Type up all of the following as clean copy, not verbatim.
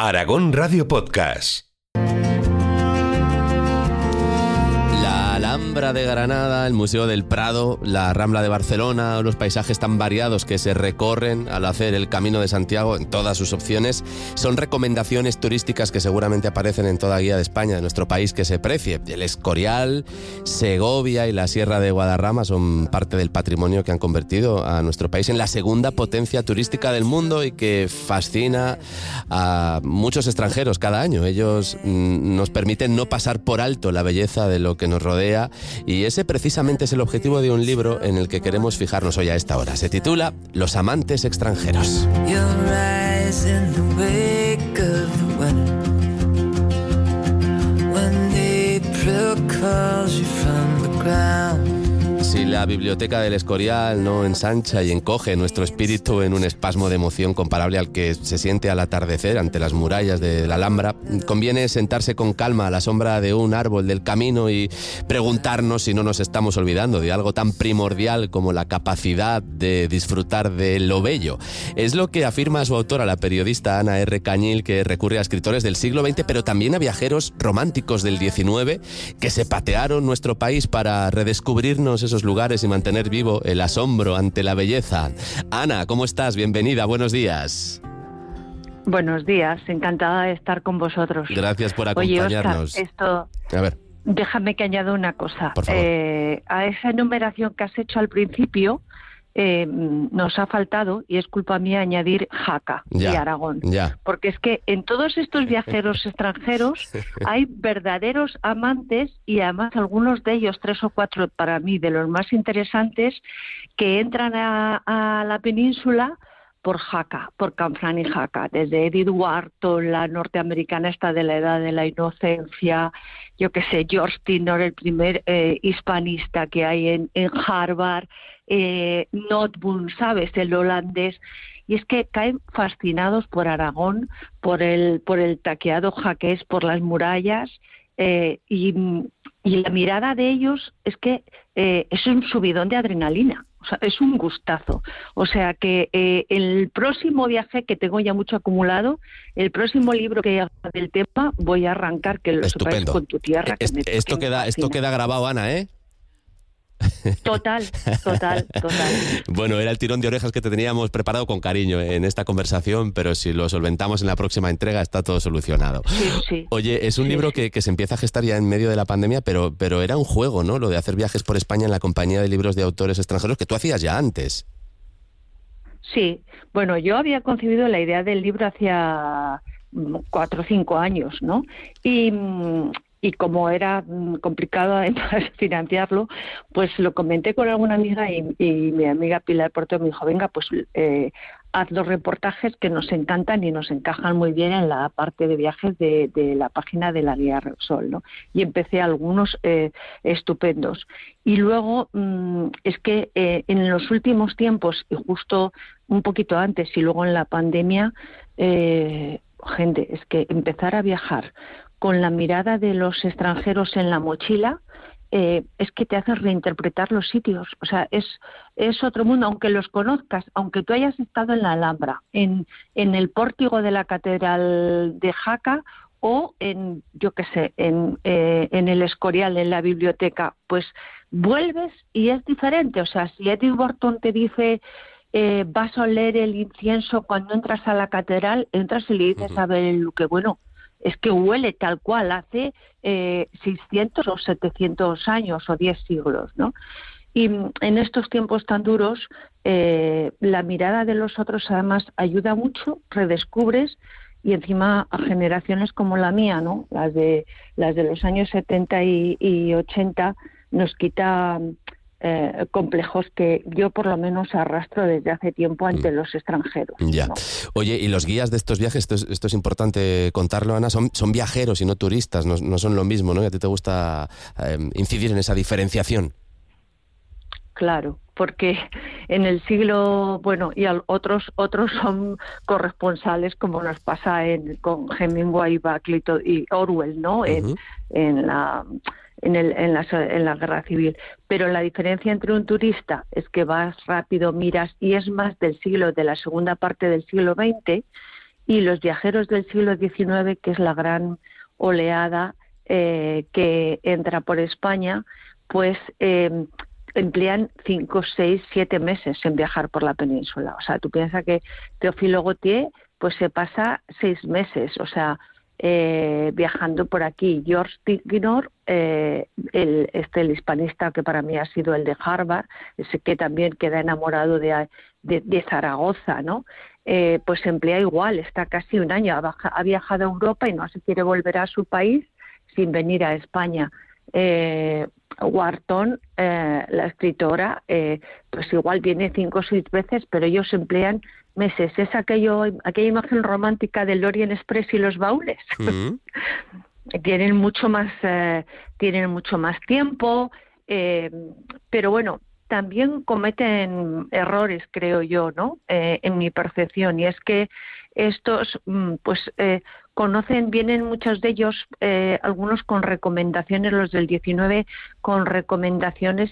Aragón Radio Podcast. La Alhambra de Granada, el Museo del Prado, la Rambla de Barcelona, los paisajes tan variados que se recorren al hacer el Camino de Santiago en todas sus opciones, son recomendaciones turísticas que seguramente aparecen en toda guía de España, de nuestro país que se precie. El Escorial, Segovia y la Sierra de Guadarrama son parte del patrimonio que han convertido a nuestro país en la segunda potencia turística del mundo y que fascina a muchos extranjeros cada año. Ellos nos permiten no pasar por alto la belleza de lo que nos rodea, y ese precisamente es el objetivo de un libro en el que queremos fijarnos hoy a esta hora. Se titula Los amantes extranjeros. Si la biblioteca del Escorial no ensancha y encoge nuestro espíritu en un espasmo de emoción comparable al que se siente al atardecer ante las murallas de la Alhambra, conviene sentarse con calma a la sombra de un árbol del camino y preguntarnos si no nos estamos olvidando de algo tan primordial como la capacidad de disfrutar de lo bello. Es lo que afirma su autora, la periodista Ana R. Cañil, que recurre a escritores del siglo XX, pero también a viajeros románticos del XIX que se patearon nuestro país para redescubrirnos esos lugares y mantener vivo el asombro ante la belleza. Ana, ¿cómo estás? Bienvenida, buenos días. Buenos días, encantada de estar con vosotros. Gracias por acompañarnos. Oye, Óscar, A ver. Déjame que añada una cosa. Por favor. A esa enumeración que has hecho al principio, nos ha faltado, y es culpa mía, añadir Jaca y Aragón. Porque es que en todos estos viajeros extranjeros hay verdaderos amantes, y además algunos de ellos, 3 o 4 para mí, de los más interesantes, que entran a la península por Jaca, por Canfranc y Jaca, desde Edith Wharton, la norteamericana esta de la edad de la inocencia, yo qué sé, George Tyner, el primer hispanista que hay en Harvard, Notboom, ¿sabes?, el holandés, y es que caen fascinados por Aragón, por el taqueado jaqués, por las murallas, y la mirada de ellos es que es un subidón de adrenalina. O sea, es un gustazo. O sea que el próximo viaje, que tengo ya mucho acumulado, el próximo libro que haga del tema, voy a arrancar, que lo sepáis, con tu tierra. Esto queda grabado, Ana, ¿eh? Total. Bueno, era el tirón de orejas que te teníamos preparado con cariño en esta conversación, pero si lo solventamos en la próxima entrega está todo solucionado. Sí. Oye, es un libro que se empieza a gestar ya en medio de la pandemia, pero era un juego, ¿no?, lo de hacer viajes por España en la compañía de libros de autores extranjeros, que tú hacías ya antes. Sí, bueno, yo había concebido la idea del libro hacía 4 o 5 años, ¿no? Y como era complicado además financiarlo, pues lo comenté con alguna amiga, y mi amiga Pilar Porto me dijo, venga, pues haz los reportajes que nos encantan y nos encajan muy bien en la parte de viajes de la página de la Guía Repsol, ¿no? Y empecé algunos estupendos. Y luego es que en los últimos tiempos, y justo un poquito antes y luego en la pandemia, gente, es que empezar a viajar con la mirada de los extranjeros en la mochila, es que te hace reinterpretar los sitios. O sea, es otro mundo, aunque los conozcas, aunque tú hayas estado en la Alhambra, en el pórtico de la Catedral de Jaca, o en, yo qué sé, en el Escorial, en la biblioteca, pues vuelves y es diferente. O sea, si Edith Wharton te dice, vas a oler el incienso cuando entras a la catedral, entras y le dices a ver el Luque, bueno, es que huele tal cual hace 600 o 700 años o 10 siglos, ¿no? Y en estos tiempos tan duros, la mirada de los otros además ayuda mucho, redescubres, y encima a generaciones como la mía, ¿no?, las de los años 70 y 80, nos quita complejos que yo por lo menos arrastro desde hace tiempo ante los extranjeros. Ya. ¿No? Oye, y los guías de estos viajes, esto es importante contarlo, Ana, son viajeros y no turistas, no son lo mismo, ¿no? Y a ti te gusta incidir en esa diferenciación. Claro, porque en el siglo, bueno, y otros son corresponsales, como nos pasa con Hemingway, Buckley y Orwell, ¿no? En la Guerra Civil. Pero la diferencia entre un turista es que vas rápido, miras, y es más de la segunda parte del siglo XX, y los viajeros del siglo XIX, que es la gran oleada que entra por España, pues emplean 5, 6, 7 meses en viajar por la península. O sea, tú piensas que Teófilo Gautier pues se pasa 6 meses, o sea, viajando por aquí. George Tignor, el hispanista que para mí ha sido el de Harvard, ese que también queda enamorado de Zaragoza, ¿no? Pues se emplea igual, está casi un año, ha viajado a Europa y no se quiere volver a su país sin venir a España. Wharton, la escritora, pues igual viene 5 o 6 veces, pero ellos emplean meses. Es aquella imagen romántica del Orient Express y los baúles. Tienen mucho más tiempo, pero bueno, también cometen errores, creo yo, ¿no? En mi percepción, y es que estos, vienen muchos de ellos, algunos con recomendaciones, los del 19, con recomendaciones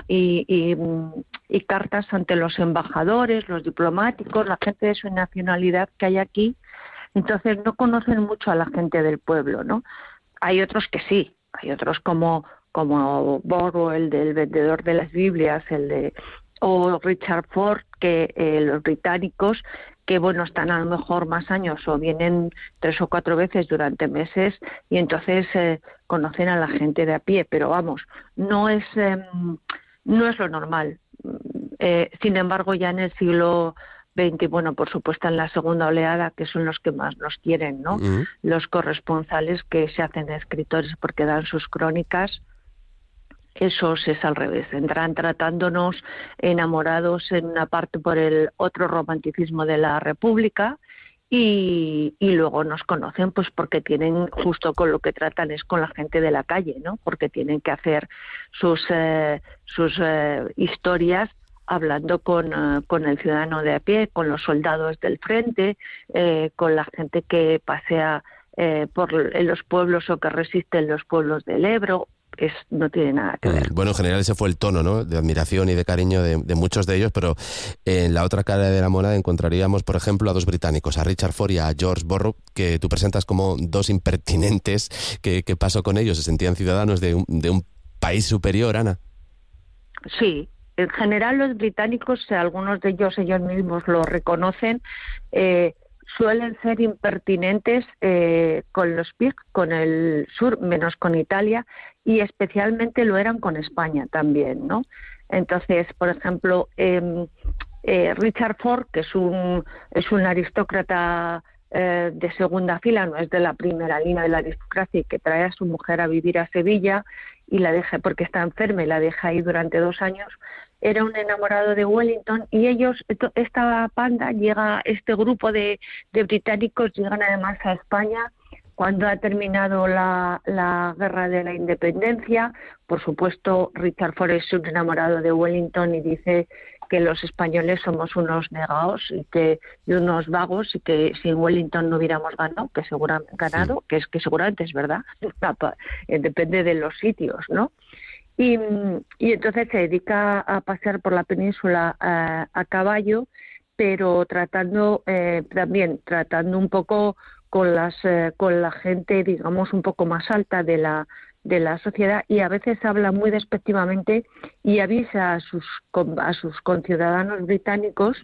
y cartas ante los embajadores, los diplomáticos, la gente de su nacionalidad que hay aquí. Entonces no conocen mucho a la gente del pueblo, ¿no? Hay otros que sí, hay otros como Borrow, el del vendedor de las Biblias, o Richard Ford, que los británicos, que bueno, están a lo mejor más años o vienen 3 o 4 veces durante meses y entonces conocen a la gente de a pie, pero vamos, no es lo normal. Sin embargo, ya en el siglo XX, bueno, por supuesto en la segunda oleada, que son los que más nos quieren, ¿no? Los corresponsales que se hacen escritores porque dan sus crónicas. Esos es al revés, entran tratándonos enamorados en una parte por el otro romanticismo de la República y luego nos conocen pues porque tienen, justo con lo que tratan es con la gente de la calle, ¿no? Porque tienen que hacer sus historias hablando con el ciudadano de a pie, con los soldados del frente, con la gente que pasea en los pueblos o que resiste en los pueblos del Ebro. No tiene nada que ver. Bueno, en general ese fue el tono, ¿no?, de admiración y de cariño de muchos de ellos, pero en la otra cara de la moneda encontraríamos, por ejemplo, a 2 británicos, a Richard Ford y a George Borrow, que tú presentas como 2 impertinentes. ¿Qué pasó con ellos? ¿Se sentían ciudadanos de un país superior, Ana? Sí, en general los británicos, algunos de ellos mismos lo reconocen, suelen ser impertinentes con los PIG, con el sur, menos con Italia, y especialmente lo eran con España también, ¿no? Entonces, por ejemplo, Richard Ford, que es un aristócrata de segunda fila, no es de la primera línea de la aristocracia, y que trae a su mujer a vivir a Sevilla y la deja porque está enferma y la deja ahí durante 2 años, era un enamorado de Wellington, y esta banda este grupo de británicos llegan además a España cuando ha terminado la guerra de la independencia. Por supuesto, Richard Ford es un enamorado de Wellington y dice que los españoles somos unos negados y unos vagos, y que sin Wellington no hubiéramos ganado, que seguramente es verdad, depende de los sitios, ¿no? Y entonces se dedica a pasear por la península a caballo, pero tratando un poco con la gente, digamos, un poco más alta de la sociedad, y a veces habla muy despectivamente y avisa a sus conciudadanos británicos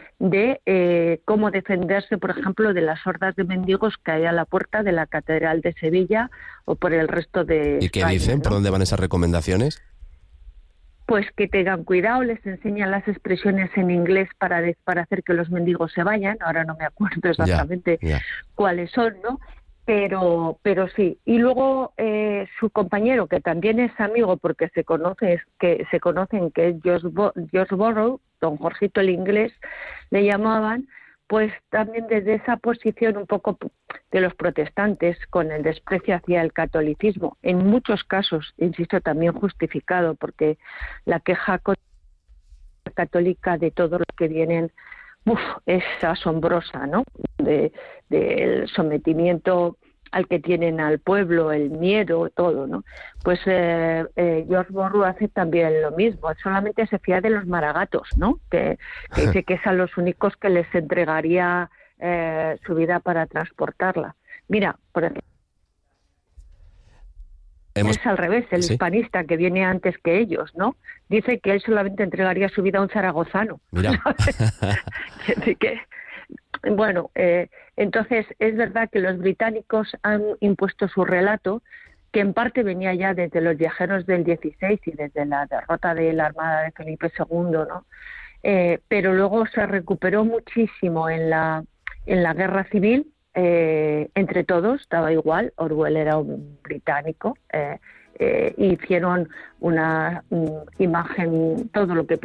de cómo defenderse, por ejemplo, de las hordas de mendigos que hay a la puerta de la Catedral de Sevilla o por el resto de ¿Y España, qué dicen? ¿no? ¿Por dónde van esas recomendaciones? Pues que tengan cuidado, les enseñan las expresiones en inglés para hacer que los mendigos se vayan. Ahora no me acuerdo exactamente cuáles son, ¿no? Pero sí. Y luego su compañero, que también es amigo porque se conocen, que es George Borrow, don Jorgito el inglés, le llamaban, pues también desde esa posición un poco de los protestantes, con el desprecio hacia el catolicismo, en muchos casos, insisto, también justificado, porque la queja católica de todos los que vienen es asombrosa, ¿no? Del sometimiento al que tienen al pueblo, el miedo, todo, ¿no? Pues George Borrow hace también lo mismo, solamente se fía de los maragatos, ¿no? Que dice que es a los únicos que les entregaría su vida para transportarla. Mira, por ejemplo, es al revés, el hispanista que viene antes que ellos, ¿no? Dice que él solamente entregaría su vida a un zaragozano. Mira. Así que, bueno, entonces es verdad que los británicos han impuesto su relato, que en parte venía ya desde los viajeros del 16 y desde la derrota de la Armada de Felipe II, ¿no? Pero luego se recuperó muchísimo en la Guerra Civil. Entre todos daba igual, Orwell era un británico, hicieron una imagen, todo lo que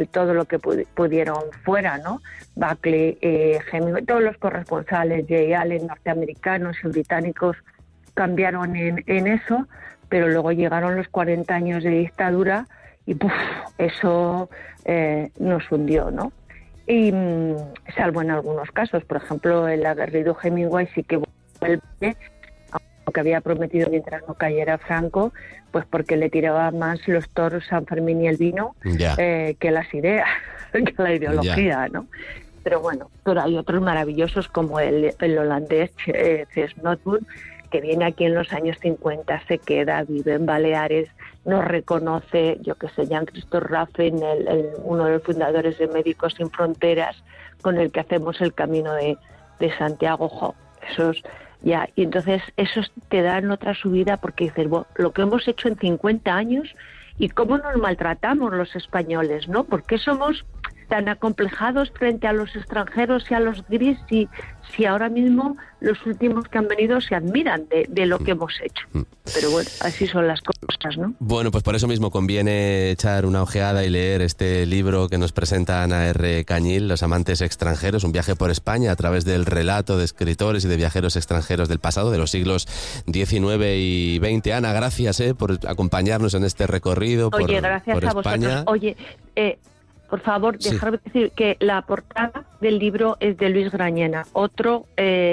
pudieron fuera, ¿no? Buckley, Hemingway, todos los corresponsales, Jay Allen, norteamericanos y británicos cambiaron en eso, pero luego llegaron los 40 años de dictadura y ¡puf!, eso nos hundió, ¿no? Y salvo en algunos casos, por ejemplo, el aguerrido Hemingway sí que vuelve, aunque había prometido mientras no cayera Franco, pues porque le tiraba más los toros San Fermín y el vino que las ideas, que la ideología, ¿no? Pero bueno, pero hay otros maravillosos como el holandés C.S. Noteboom, que viene aquí en los años 50, se queda, vive en Baleares, nos reconoce, yo que sé, Jean-Christophe Raffen, uno de los fundadores de Médicos Sin Fronteras, con el que hacemos el camino de Santiago. Esos ya, y entonces esos te dan otra subida porque dices, bueno, lo que hemos hecho en 50 años y cómo nos maltratamos los españoles, ¿no? ¿Por qué somos tan acomplejados frente a los extranjeros y a los gris si ahora mismo los últimos que han venido se admiran de lo que hemos hecho? Pero bueno, así son las cosas, ¿no? Bueno, pues por eso mismo conviene echar una ojeada y leer este libro que nos presenta Ana R. Cañil, Los amantes extranjeros, un viaje por España a través del relato de escritores y de viajeros extranjeros del pasado, de los siglos XIX y XX. Ana, gracias por acompañarnos en este recorrido por España. Oye, gracias a vosotros. Oye, por favor, dejarme decir que la portada del libro es de Luis Grañena, otro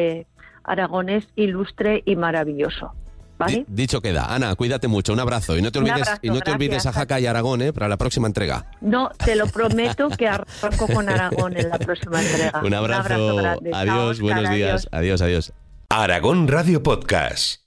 aragonés ilustre y maravilloso. ¿Vale? Dicho queda. Ana, cuídate mucho, un abrazo. Y no te olvides a Jaca y Aragón para la próxima entrega. No, te lo prometo que arranco con Aragón en la próxima entrega. Un abrazo grande. Adiós, buenos días. Adiós. Aragón Radio Podcast.